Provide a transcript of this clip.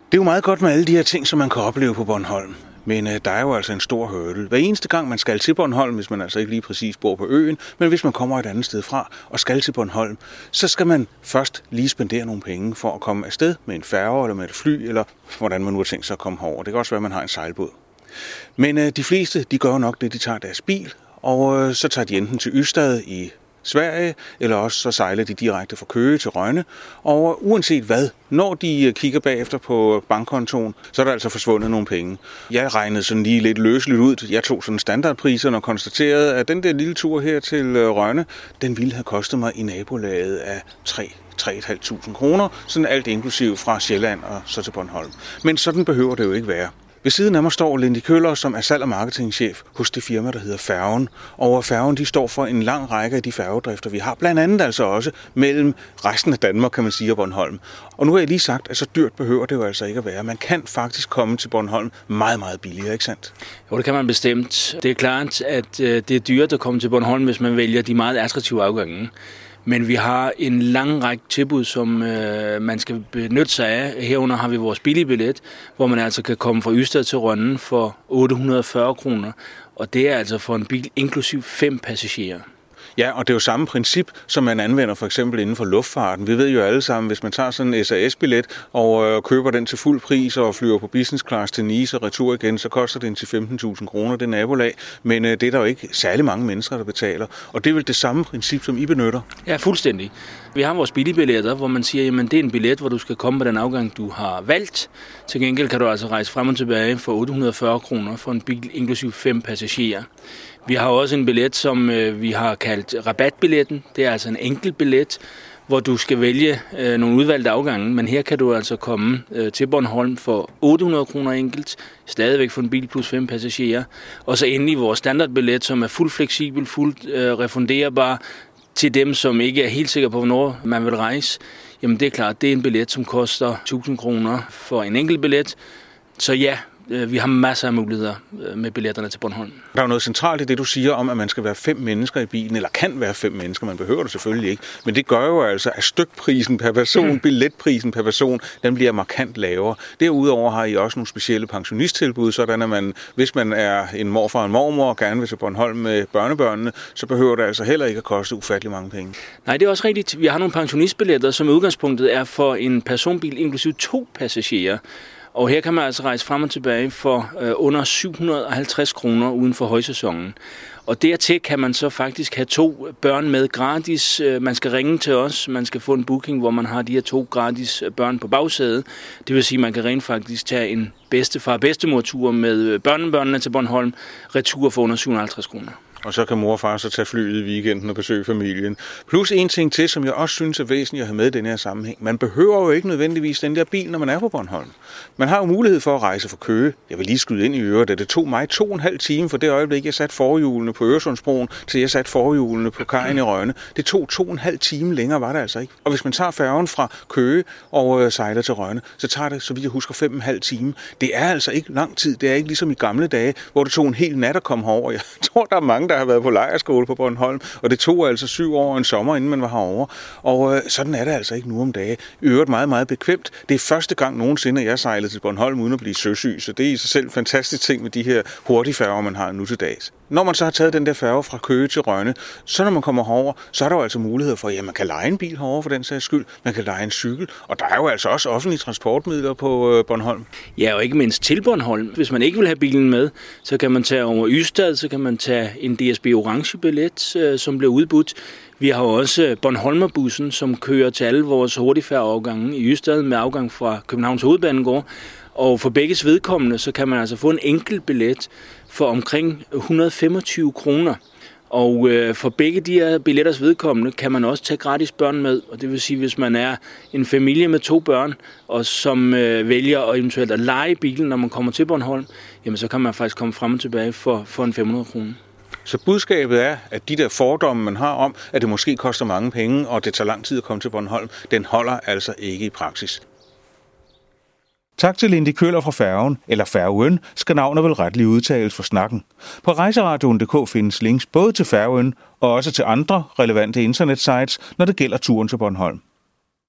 Det er jo meget godt med alle de her ting, som man kan opleve på Bornholm. Men der er jo altså en stor hurdle. Hver eneste gang man skal til Bornholm, hvis man altså ikke lige præcis bor på øen, men hvis man kommer et andet sted fra og skal til Bornholm, så skal man først lige spendere nogle penge for at komme afsted med en færge eller med et fly, eller hvordan man nu har tænkt sig at komme herover. Det kan også være, at man har en sejlbåd. Men de fleste, de gør nok det, de tager deres bil, og så tager de enten til Ystad i Sverige, eller også så sejler de direkte fra Køge til Rønne. Og uanset hvad, når de kigger bagefter på bankkontoen, så er der altså forsvundet nogle penge. Jeg regnede sådan lige lidt løseligt ud. Jeg tog sådan standardpriserne og konstaterede, at den der lille tur her til Rønne, den ville have kostet mig i nabolaget af 3.500 kroner, sådan alt inklusiv fra Sjælland og så til Bornholm. Men sådan behøver det jo ikke være. Ved siden af mig står Lindy Køller, som er salg- og marketingchef hos det firma, der hedder Færgen. Og Færgen, de står for en lang række af de færgedrifter, vi har. Blandt andet altså også mellem resten af Danmark, kan man sige, og Bornholm. Og nu har jeg lige sagt, at så dyrt behøver det jo altså ikke at være. Man kan faktisk komme til Bornholm meget, meget billigere, ikke sandt? Jo, det kan man bestemt. Det er klart, at det er dyrt at komme til Bornholm, hvis man vælger de meget attraktive afgange. Men vi har en lang række tilbud, som man skal benytte sig af. Herunder har vi vores billige billet, hvor man altså kan komme fra Ystad til Rønne for 840 kroner. Og det er altså for en bil inklusiv 5 passagerer. Ja, og det er jo samme princip, som man anvender for eksempel inden for luftfarten. Vi ved jo alle sammen, hvis man tager sådan en SAS-billet og køber den til fuld pris og flyver på business class til Nice og retur igen, så koster den til 15.000 kroner, det nabolag. Men det er der jo ikke særlig mange mennesker, der betaler. Og det er vel det samme princip, som I benytter? Ja, fuldstændig. Vi har vores billige billetter, hvor man siger, jamen det er en billet, hvor du skal komme på den afgang, du har valgt. Til gengæld kan du altså rejse frem og tilbage for 840 kroner for en bil inklusiv 5 passagerer. Vi har også en billet, som vi har kaldt rabatbilletten. Det er altså en enkelt billet, hvor du skal vælge nogle udvalgte afgange. Men her kan du altså komme til Bornholm for 800 kroner enkelt, stadigvæk for en bil plus 5 passagerer. Og så endelig vores standardbillet, som er fuldt fleksibel, fuldt refunderbar til dem, som ikke er helt sikre på, hvornår man vil rejse. Jamen det er klart, det er en billet, som koster 1.000 kroner for en enkelt billet. Så ja, vi har masser af muligheder med billetterne til Bornholm. Der er jo noget centralt i det, du siger om, at man skal være 5 mennesker i bilen, eller kan være 5 mennesker. Man behøver det selvfølgelig ikke. Men det gør jo altså, at stykprisen per person, billetprisen per person, den bliver markant lavere. Derudover har I også nogle specielle pensionisttilbud, sådan at man, hvis man er en morfar og en mormor og gerne vil til Bornholm med børnebørnene, så behøver det altså heller ikke at koste ufattelig mange penge. Nej, det er også rigtigt. Vi har nogle pensionistbilletter, som i udgangspunktet er for en personbil inklusiv 2 passagerer. Og her kan man altså rejse frem og tilbage for under 750 kroner uden for højsæsonen. Og dertil kan man så faktisk have 2 børn med gratis. Man skal ringe til os, man skal få en booking, hvor man har de her 2 gratis børn på bagsædet. Det vil sige, at man kan rent faktisk tage en bedstefar-bedstemor-tur med børnebørnene til Bornholm, retur for under 750 kroner. Og så kan mor og far så tage flyet i weekenden og besøge familien. Plus en ting til, som jeg også synes er væsentligt at have med i den her sammenhæng. Man behøver jo ikke nødvendigvis den der bil, når man er på Bornholm. Man har jo mulighed for at rejse fra Køge. Jeg vil lige skyde ind i øret, at det tog mig 2,5 timer for det øjeblik, jeg satte forhjulene på Øresundsbroen, til jeg satte forhjulene på kajen i Rønne. Det tog 2,5 timer længere, var det altså ikke. Og hvis man tager færgen fra Køge og sejler til Rønne, så tager det, så vidt jeg husker, 5,5 timer. Det er altså ikke lang tid. Det er ikke ligesom i gamle dage, hvor det tog en hel nat at komme herover. Jeg tror, der er mange, der har været på lejrskole på Bornholm, og det tog altså 7 år og en sommer, inden man var herovre. Og sådan er det altså ikke nu om dage. I øvrigt meget, meget bekvemt. Det er første gang nogensinde, jeg sejlede til Bornholm uden at blive søsyg, så det er i sig selv en fantastisk ting med de her hurtigfærger, man har nu til dags. Når man så har taget den der færge fra Køge til Rønne, så når man kommer herover, så er der jo altså mulighed for, at man kan leje en bil herover for den sags skyld, man kan leje en cykel, og der er jo altså også offentlige transportmidler på Bornholm. Ja, og ikke mindst til Bornholm. Hvis man ikke vil have bilen med, så kan man tage over Ystad, så kan man tage en DSB Orange billet, som bliver udbudt. Vi har også Bornholmerbussen, som kører til alle vores hurtigfærgeafgange i Ystad med afgang fra Københavns Hovedbanegård. Og for begges vedkommende, så kan man altså få en enkelt billet for omkring 125 kroner. Og for begge de her billetters vedkommende kan man også tage gratis børn med. Og det vil sige, hvis man er en familie med 2 børn, og som vælger at eventuelt at leje bilen, når man kommer til Bornholm, jamen så kan man faktisk komme frem og tilbage for en 500 kroner. Så budskabet er, at de der fordomme, man har om, at det måske koster mange penge, og det tager lang tid at komme til Bornholm, den holder altså ikke i praksis. Tak til Lindy Køller fra Færgen, eller Færgen, skal navnet vel retligt udtales for snakken. På rejseradioen.dk findes links både til Færgen og også til andre relevante internetsites, når det gælder turen til Bornholm.